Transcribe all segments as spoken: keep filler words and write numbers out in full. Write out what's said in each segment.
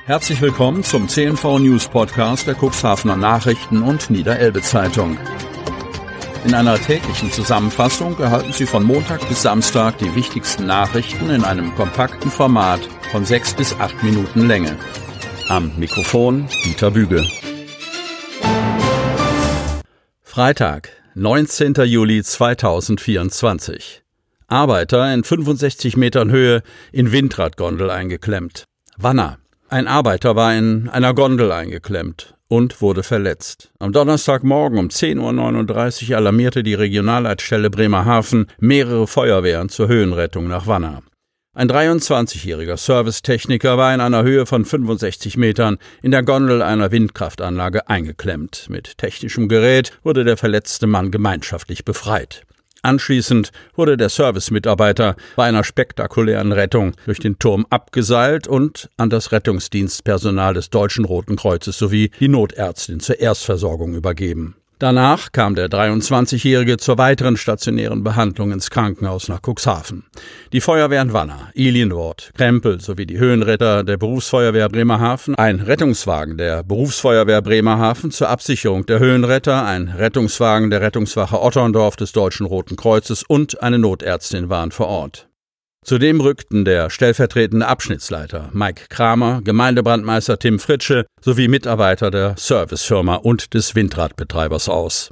Herzlich willkommen zum C N V News Podcast der Cuxhavener Nachrichten und Niederelbe Zeitung. In einer täglichen Zusammenfassung erhalten Sie von Montag bis Samstag die wichtigsten Nachrichten in einem kompakten Format von sechs bis acht Minuten Länge. Am Mikrofon Dieter Büge. Freitag, neunzehnter Juli zweitausendvierundzwanzig. Arbeiter in fünfundsechzig Metern Höhe in Windradgondel eingeklemmt. Wanner. Ein Arbeiter war in einer Gondel eingeklemmt und wurde verletzt. Am Donnerstagmorgen um zehn Uhr neununddreißig alarmierte die Regionalleitstelle Bremerhaven mehrere Feuerwehren zur Höhenrettung nach Wanner. Ein dreiundzwanzigjähriger Servicetechniker war in einer Höhe von fünfundsechzig Metern in der Gondel einer Windkraftanlage eingeklemmt. Mit technischem Gerät wurde der verletzte Mann gemeinschaftlich befreit. Anschließend wurde der Servicemitarbeiter bei einer spektakulären Rettung durch den Turm abgeseilt und an das Rettungsdienstpersonal des Deutschen Roten Kreuzes sowie die Notärztin zur Erstversorgung übergeben. Danach kam der dreiundzwanzigjährige zur weiteren stationären Behandlung ins Krankenhaus nach Cuxhaven. Die Feuerwehren Wanner, Ilienwort, Krempel sowie die Höhenretter der Berufsfeuerwehr Bremerhaven, ein Rettungswagen der Berufsfeuerwehr Bremerhaven zur Absicherung der Höhenretter, ein Rettungswagen der Rettungswache Otterndorf des Deutschen Roten Kreuzes und eine Notärztin waren vor Ort. Zudem rückten der stellvertretende Abschnittsleiter Mike Kramer, Gemeindebrandmeister Tim Fritsche sowie Mitarbeiter der Servicefirma und des Windradbetreibers aus.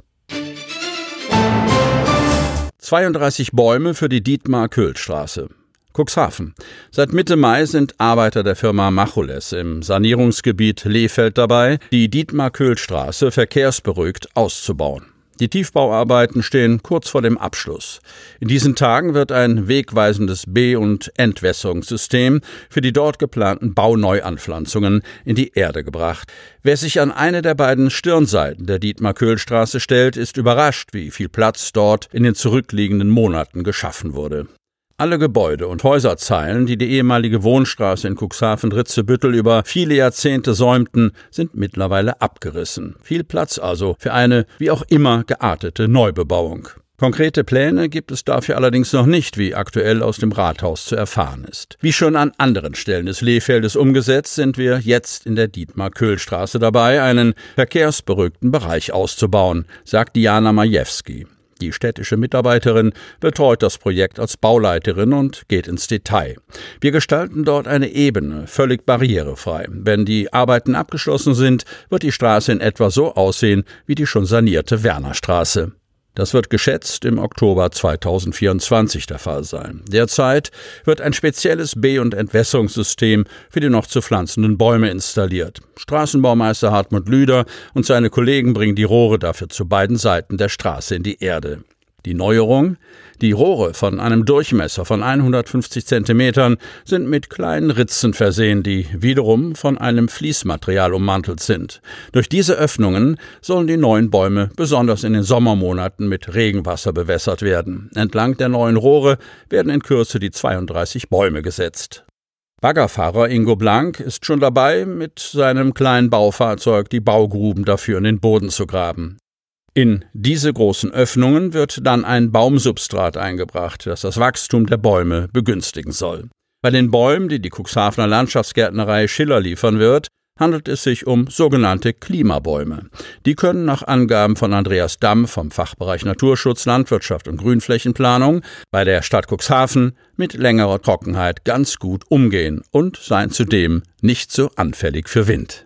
zweiunddreißig Bäume für die Dietmar-Köhl-Straße. Cuxhaven. Seit Mitte Mai sind Arbeiter der Firma Macholes im Sanierungsgebiet Lehfeld dabei, die Dietmar-Köhl-Straße verkehrsberuhigt auszubauen. Die Tiefbauarbeiten stehen kurz vor dem Abschluss. In diesen Tagen wird ein wegweisendes Be- und Entwässerungssystem für die dort geplanten Bauneuanpflanzungen in die Erde gebracht. Wer sich an eine der beiden Stirnseiten der Dietmar-Köhl-Straße stellt, ist überrascht, wie viel Platz dort in den zurückliegenden Monaten geschaffen wurde. Alle Gebäude und Häuserzeilen, die die ehemalige Wohnstraße in Cuxhaven-Ritzebüttel über viele Jahrzehnte säumten, sind mittlerweile abgerissen. Viel Platz also für eine wie auch immer geartete Neubebauung. Konkrete Pläne gibt es dafür allerdings noch nicht, wie aktuell aus dem Rathaus zu erfahren ist. Wie schon an anderen Stellen des Lehfeldes umgesetzt, sind wir jetzt in der Dietmar-Köhl-Straße dabei, einen verkehrsberuhigten Bereich auszubauen, sagt Diana Majewski. Die städtische Mitarbeiterin betreut das Projekt als Bauleiterin und geht ins Detail. Wir gestalten dort eine Ebene, völlig barrierefrei. Wenn die Arbeiten abgeschlossen sind, wird die Straße in etwa so aussehen wie die schon sanierte Wernerstraße. Das wird geschätzt im Oktober zweitausendvierundzwanzig der Fall sein. Derzeit wird ein spezielles Be- und Entwässerungssystem für die noch zu pflanzenden Bäume installiert. Straßenbaumeister Hartmut Lüder und seine Kollegen bringen die Rohre dafür zu beiden Seiten der Straße in die Erde. Die Neuerung? Die Rohre von einem Durchmesser von hundertfünfzig Zentimetern sind mit kleinen Ritzen versehen, die wiederum von einem Fließmaterial ummantelt sind. Durch diese Öffnungen sollen die neuen Bäume besonders in den Sommermonaten mit Regenwasser bewässert werden. Entlang der neuen Rohre werden in Kürze die zweiunddreißig Bäume gesetzt. Baggerfahrer Ingo Blank ist schon dabei, mit seinem kleinen Baufahrzeug die Baugruben dafür in den Boden zu graben. In diese großen Öffnungen wird dann ein Baumsubstrat eingebracht, das das Wachstum der Bäume begünstigen soll. Bei den Bäumen, die die Cuxhavener Landschaftsgärtnerei Schiller liefern wird, handelt es sich um sogenannte Klimabäume. Die können nach Angaben von Andreas Damm vom Fachbereich Naturschutz, Landwirtschaft und Grünflächenplanung bei der Stadt Cuxhaven mit längerer Trockenheit ganz gut umgehen und seien zudem nicht so anfällig für Wind.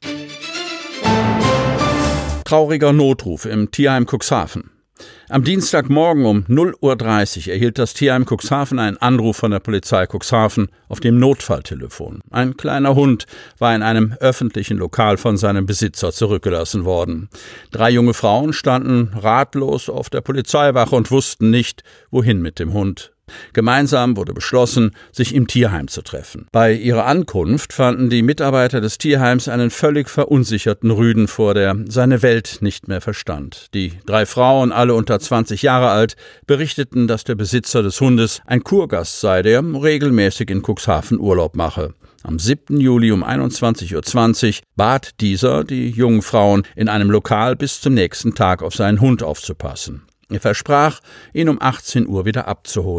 Trauriger Notruf im Tierheim Cuxhaven. Am Dienstagmorgen um null Uhr dreißig erhielt das Tierheim Cuxhaven einen Anruf von der Polizei Cuxhaven auf dem Notfalltelefon. Ein kleiner Hund war in einem öffentlichen Lokal von seinem Besitzer zurückgelassen worden. Drei junge Frauen standen ratlos auf der Polizeiwache und wussten nicht, wohin mit dem Hund. Gemeinsam wurde beschlossen, sich im Tierheim zu treffen. Bei ihrer Ankunft fanden die Mitarbeiter des Tierheims einen völlig verunsicherten Rüden vor, der seine Welt nicht mehr verstand. Die drei Frauen, alle unter zwanzig Jahre alt, berichteten, dass der Besitzer des Hundes ein Kurgast sei, der regelmäßig in Cuxhaven Urlaub mache. Am siebten Juli um einundzwanzig Uhr zwanzig bat dieser die jungen Frauen in einem Lokal bis zum nächsten Tag auf seinen Hund aufzupassen. Er versprach, ihn um achtzehn Uhr wieder abzuholen.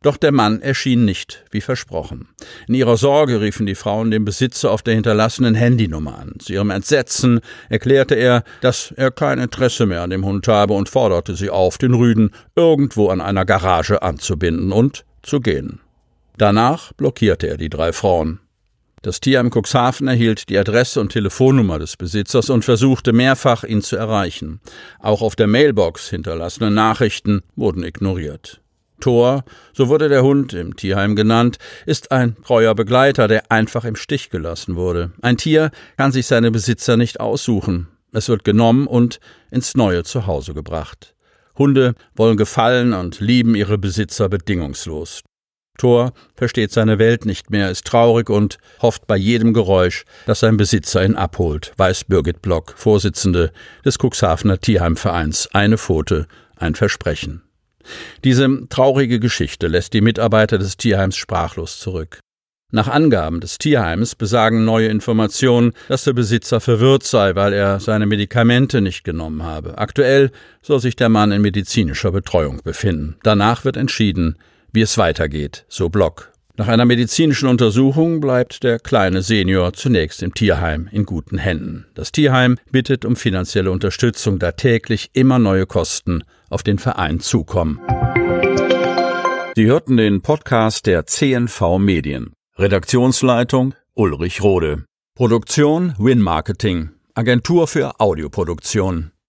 Doch der Mann erschien nicht, wie versprochen. In ihrer Sorge riefen die Frauen den Besitzer auf der hinterlassenen Handynummer an. Zu ihrem Entsetzen erklärte er, dass er kein Interesse mehr an dem Hund habe und forderte sie auf, den Rüden irgendwo an einer Garage anzubinden und zu gehen. Danach blockierte er die drei Frauen. Das Tierheim Cuxhaven erhielt die Adresse und Telefonnummer des Besitzers und versuchte mehrfach, ihn zu erreichen. Auch auf der Mailbox hinterlassene Nachrichten wurden ignoriert. Thor, so wurde der Hund im Tierheim genannt, ist ein treuer Begleiter, der einfach im Stich gelassen wurde. Ein Tier kann sich seine Besitzer nicht aussuchen. Es wird genommen und ins neue Zuhause gebracht. Hunde wollen gefallen und lieben ihre Besitzer bedingungslos. Thor versteht seine Welt nicht mehr, ist traurig und hofft bei jedem Geräusch, dass sein Besitzer ihn abholt, weiß Birgit Block, Vorsitzende des Cuxhavener Tierheimvereins. Eine Pfote, ein Versprechen. Diese traurige Geschichte lässt die Mitarbeiter des Tierheims sprachlos zurück. Nach Angaben des Tierheims besagen neue Informationen, dass der Besitzer verwirrt sei, weil er seine Medikamente nicht genommen habe. Aktuell soll sich der Mann in medizinischer Betreuung befinden. Danach wird entschieden, wie es weitergeht, so Block. Nach einer medizinischen Untersuchung bleibt der kleine Senior zunächst im Tierheim in guten Händen. Das Tierheim bittet um finanzielle Unterstützung, da täglich immer neue Kosten auf den Verein zukommen. Sie hörten den Podcast der C N V Medien. Redaktionsleitung Ulrich Rode. Produktion Win Marketing, Agentur für Audioproduktion.